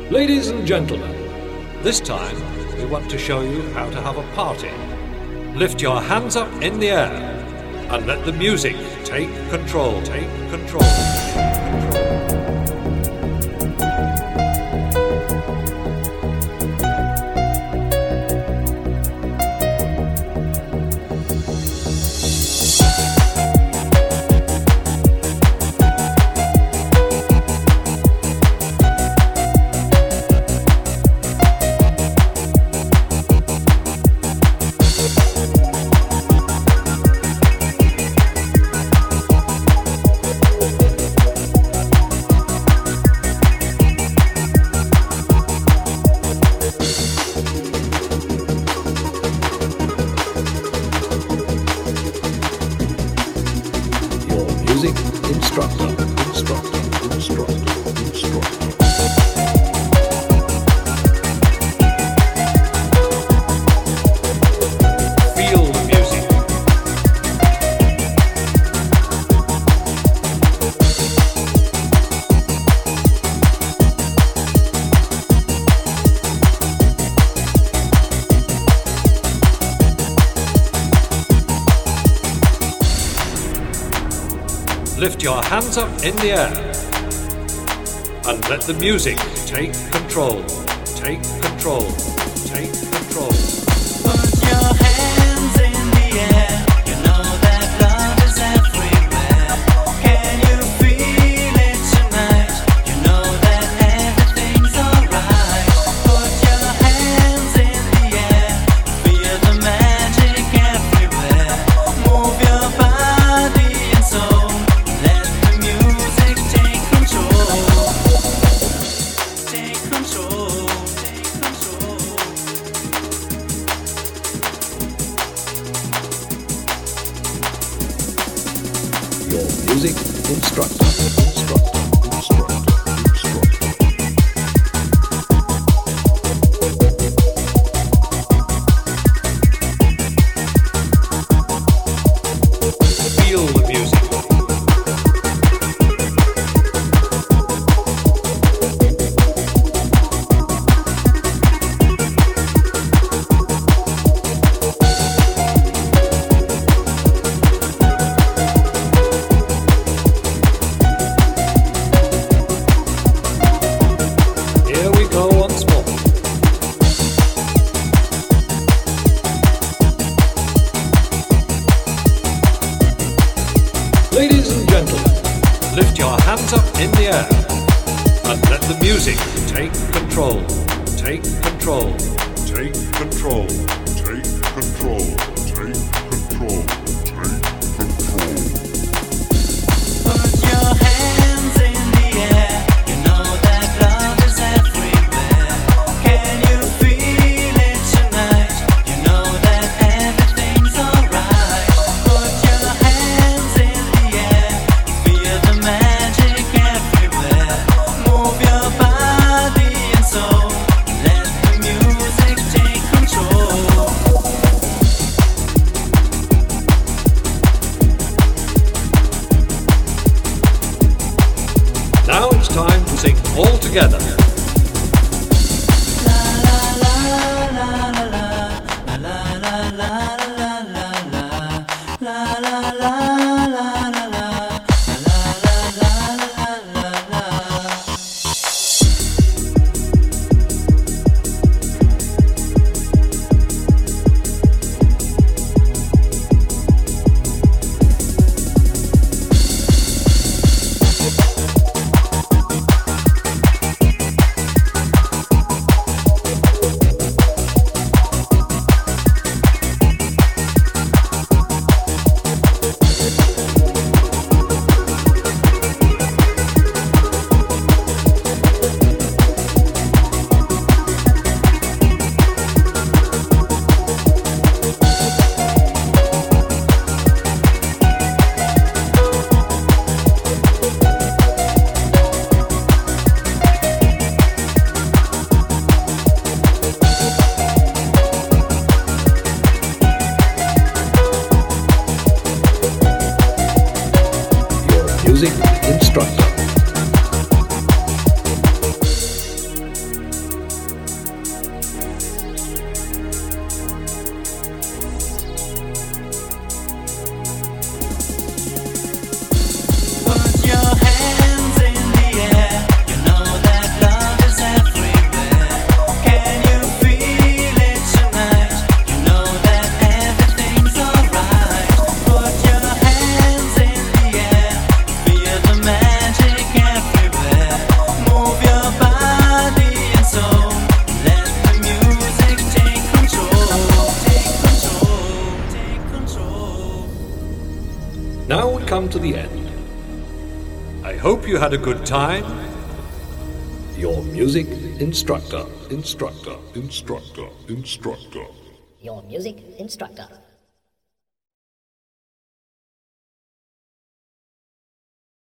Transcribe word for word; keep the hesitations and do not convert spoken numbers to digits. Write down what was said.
Ladies and gentlemen, this time we want to show you how to have a party. Lift your hands up in the air and let the music take control, take control. Music instructor, instructor, instructor, instructor. Feel the music. Lift your hands up in the air and let the music take control, take control, take control. Put your hands in the air, you know that love is everywhere. Can you feel it tonight? You know that everything's alright. Put your hands in the air, feel the magic everywhere. Move your body and soul. Let the music take control. Take control. Take control. Your music instructor, instructor, instructor, instructor. Feel the music. Here we go once more. Ladies and gentlemen, lift your hands up in the air and let the music take control, take control, take control, take control, take control, take control. Put your hands in the air, you know that love is everywhere. Can you feel it tonight? You know that everything's alright. Put your hands in the air, feel the magic everywhere. Move your body and soul, let the music take control. Now it's time to sing all together. the end. I hope you had a good time. Your music instructor, instructor, instructor, instructor. Your music instructor.